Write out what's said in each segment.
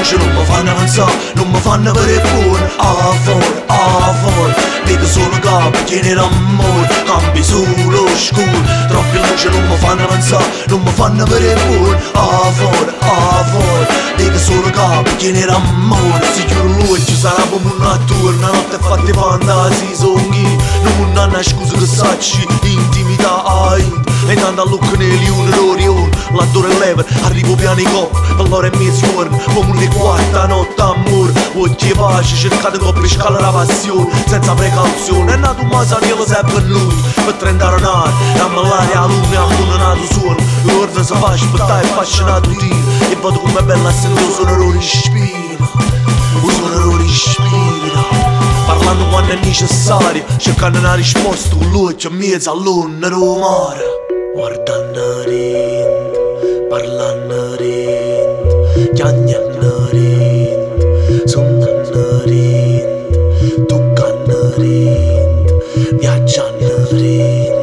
luce non mi fanno avanzare, non mi fanno vedere buono. A fuori, vedo solo capo pieni d'amore, cambi solo scuro. Troppe luci non mi fanno avanzare, non mi fanno vedere buono. A fuori, vedo solo capo pieni d'amore. Si chiude l'occhio, sarà come una torna, notte fatte fantasi, sogni. Non hanno scusa che sacci, intimità ai. E tanto a lucca negli un'orione, l'attore lever, arrivo piano in coppa, per l'ora e mezzogiorno, come le quarta notte amore. Occhi e pace, cercate coppie, scala la passione, senza precauzione. È nato un masaniello sempre nudo, per 30 renari, e a l'aria a luna, a luna nato suono. L'ordine si fa aspettare, è appassionato tiro, e vedo com'è bella sentire un sonoro respiro, un sonoro respiro. Parlando quando è necessario, cercando una risposta con l'occhio in mezzo all'onda del mare. Guardando rindo, parlando rindo, chiagnando rindo, suonando rindo, toccando rindo, viaggiando rindo.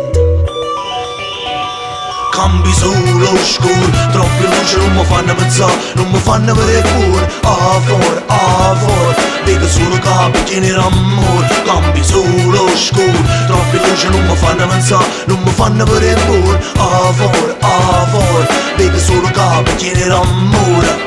Cambi solo scuro, troppe luci non mi fanno pensare, non mi fanno vedere fuori. A fuori, vedo solo capi pieni d'amore. Cambi solo scuro, troppe luci non mi fanno pensare, non mi fanno vedere fuori. A fuori, vedo solo capi pieni d'amore.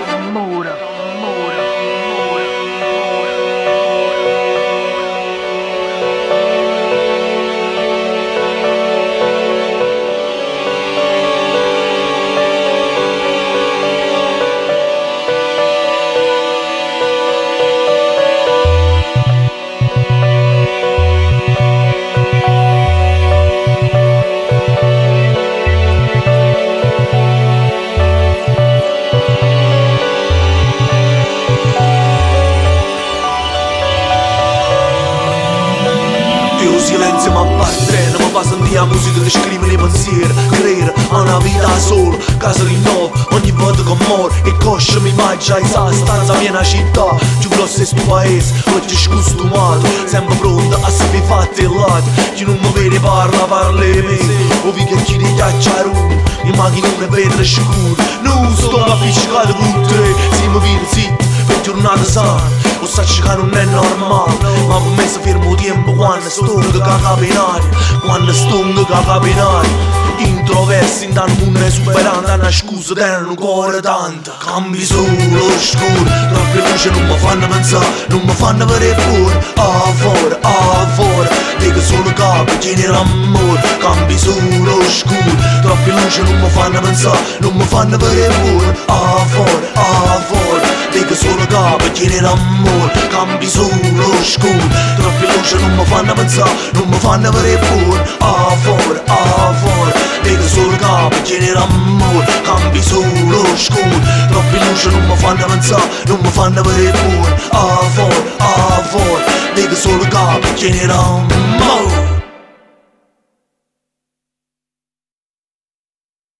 Il silenzio mi appartiene, mi fa sentire la musica che scrive nei pensieri. Credere a una vita sola, casa rinnova ogni volta che muore. E coscia mi mangia in sa stanza mia una città più grossa è sto paese, oggi scostumato, sempre pronto a essere fatto il lato. Chi non mi vede parla di me, o vi che chi di chiacchiare uno, in macchina non è vetro scuro. Non sto appiccicato con te, se mi viene zitto per giornata sana. Lo sacci che non è normale, ma per me si fermo tempo quando stongo che caga in aria, quando stongo che caga in aria. Introversi in tal mondo esuberante, una scusa tenere un cuore tanto. Cambi solo scuro, troppe luci non mi fanno pensare, non mi fanno vedere fuori. A fuori, vedo solo capi pieni d'amore. Cambi solo scuro, troppe luci non mi fanno pensare, non mi fanno vedere fuori. A fuori, vedo solo capi pieni d'amore. Cambi solo scuro, troppe luci non mi fanno pensare, non mi fanno vedere fuori. A fuori, vedo solo capi pieni d'amore. Cambi solo scuro, troppe luci non mi fanno pensare, non mi fanno vedere fuori. A fuori, vedo solo capi pieni d'amore.